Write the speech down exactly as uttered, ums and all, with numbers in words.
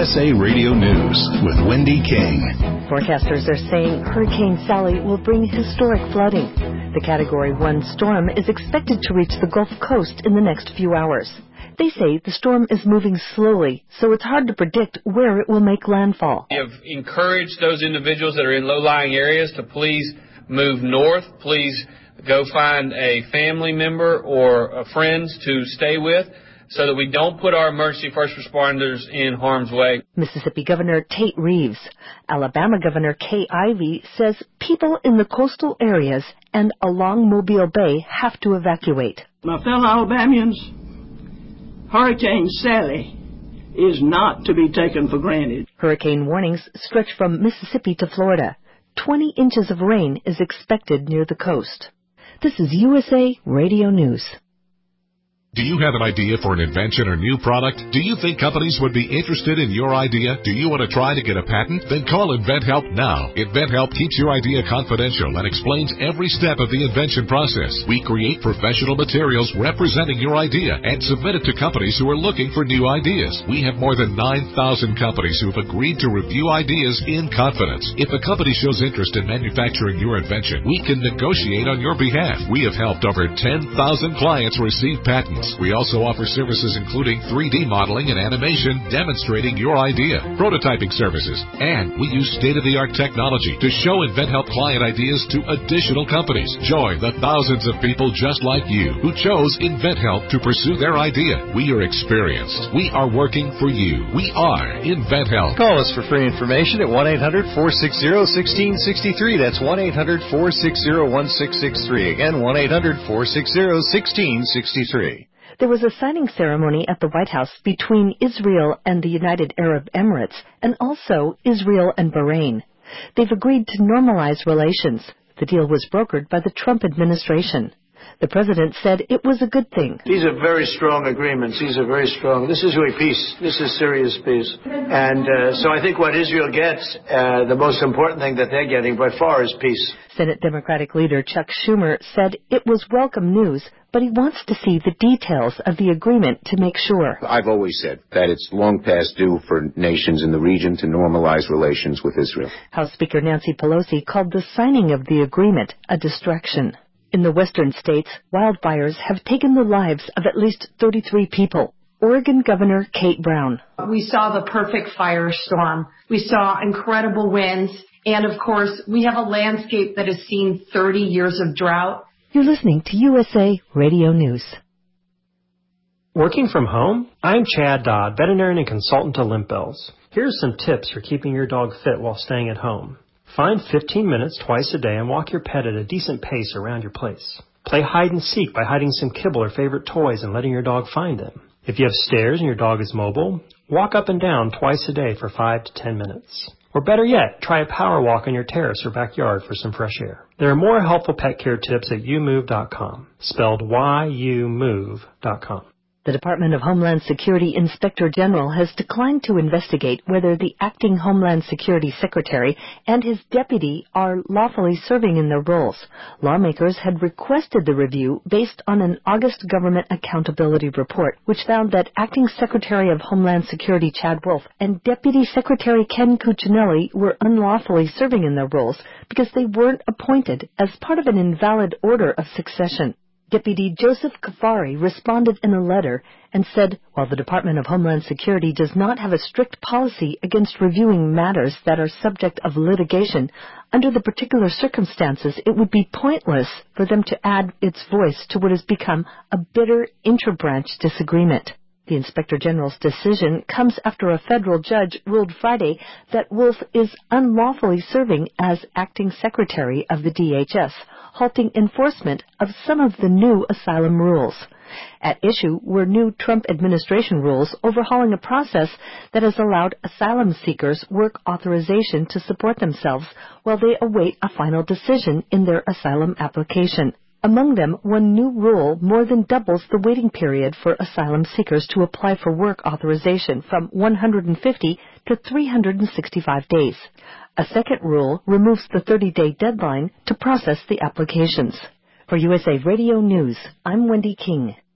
S A Radio News with Wendy King. Forecasters are saying Hurricane Sally will bring historic flooding. The Category one storm is expected to reach the Gulf Coast in the next few hours. They say the storm is moving slowly, so it's hard to predict where it will make landfall. We have encouraged those individuals that are in low-lying areas to please move north. Please go find a family member or a friend to stay with, so that we don't put our emergency first responders in harm's way. Mississippi Governor Tate Reeves. Alabama Governor Kay Ivey says people in the coastal areas and along Mobile Bay have to evacuate. My fellow Alabamians, Hurricane Sally is not to be taken for granted. Hurricane warnings stretch from Mississippi to Florida. twenty inches of rain is expected near the coast. This is U S A Radio News. Do you have an idea for an invention or new product? Do you think companies would be interested in your idea? Do you want to try to get a patent? Then call InventHelp now. InventHelp keeps your idea confidential and explains every step of the invention process. We create professional materials representing your idea and submit it to companies who are looking for new ideas. We have more than nine thousand companies who have agreed to review ideas in confidence. If a company shows interest in manufacturing your invention, we can negotiate on your behalf. We have helped over ten thousand clients receive patents. We also offer services including three D modeling and animation demonstrating your idea, prototyping services, and we use state-of-the-art technology to show InventHelp client ideas to additional companies. Join the thousands of people just like you who chose InventHelp to pursue their idea. We are experienced. We are working for you. We are InventHelp. Call us for free information at one eight hundred four six zero one six six three. That's one eight hundred four six zero one six six three. Again, one eight hundred four six zero one six six three. There was a signing ceremony at the White House between Israel and the United Arab Emirates, and also Israel and Bahrain. They've agreed to normalize relations. The deal was brokered by the Trump administration. The president said it was a good thing. These are very strong agreements. These are very strong. This is really peace. This is serious peace. And uh, so I think what Israel gets, uh, the most important thing that they're getting by far is peace. Senate Democratic leader Chuck Schumer said it was welcome news, but he wants to see the details of the agreement to make sure. I've always said that it's long past due for nations in the region to normalize relations with Israel. House Speaker Nancy Pelosi called the signing of the agreement a distraction. In the western states, wildfires have taken the lives of at least thirty-three people. Oregon Governor Kate Brown. We saw the perfect firestorm. We saw incredible winds. And, of course, we have a landscape that has seen thirty years of drought. You're listening to U S A Radio News. Working from home? I'm Chad Dodd, veterinarian and consultant to Limp Bells. Here's some tips for keeping your dog fit while staying at home. Find fifteen minutes twice a day and walk your pet at a decent pace around your place. Play hide and seek by hiding some kibble or favorite toys and letting your dog find them. If you have stairs and your dog is mobile, walk up and down twice a day for five to ten minutes. Or better yet, try a power walk on your terrace or backyard for some fresh air. There are more helpful pet care tips at you move dot com, spelled Y U move dot com. The Department of Homeland Security Inspector General has declined to investigate whether the acting Homeland Security Secretary and his deputy are lawfully serving in their roles. Lawmakers had requested the review based on an August government accountability report, which found that Acting Secretary of Homeland Security Chad Wolf and Deputy Secretary Ken Cuccinelli were unlawfully serving in their roles because they weren't appointed as part of an invalid order of succession. Deputy Joseph Kafari responded in a letter and said, while the Department of Homeland Security does not have a strict policy against reviewing matters that are subject of litigation, under the particular circumstances, it would be pointless for them to add its voice to what has become a bitter inter-branch disagreement. The Inspector General's decision comes after a federal judge ruled Friday that Wolf is unlawfully serving as acting secretary of the D H S, halting enforcement of some of the new asylum rules. At issue were new Trump administration rules overhauling a process that has allowed asylum seekers work authorization to support themselves while they await a final decision in their asylum application. Among them, one new rule more than doubles the waiting period for asylum seekers to apply for work authorization from one hundred fifty to three hundred sixty-five days. A second rule removes the thirty-day deadline to process the applications. For U S A Radio News, I'm Wendy King.